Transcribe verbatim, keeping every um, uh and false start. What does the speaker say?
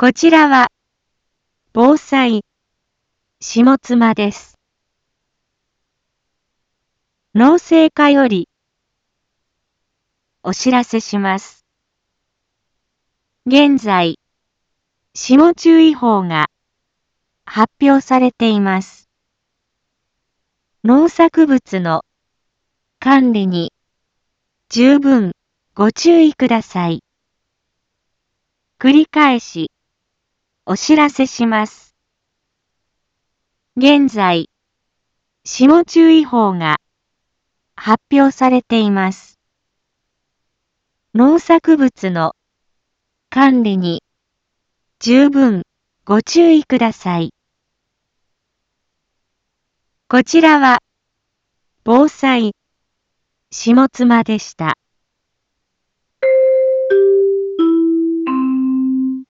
こちらは、防災、下妻です。農政課より、お知らせします。現在、霜注意報が発表されています。農作物の管理に十分ご注意ください。繰り返し、お知らせします。現在、霜注意報が発表されています。農作物の管理に十分ご注意ください。こちらは、防災、下妻でした。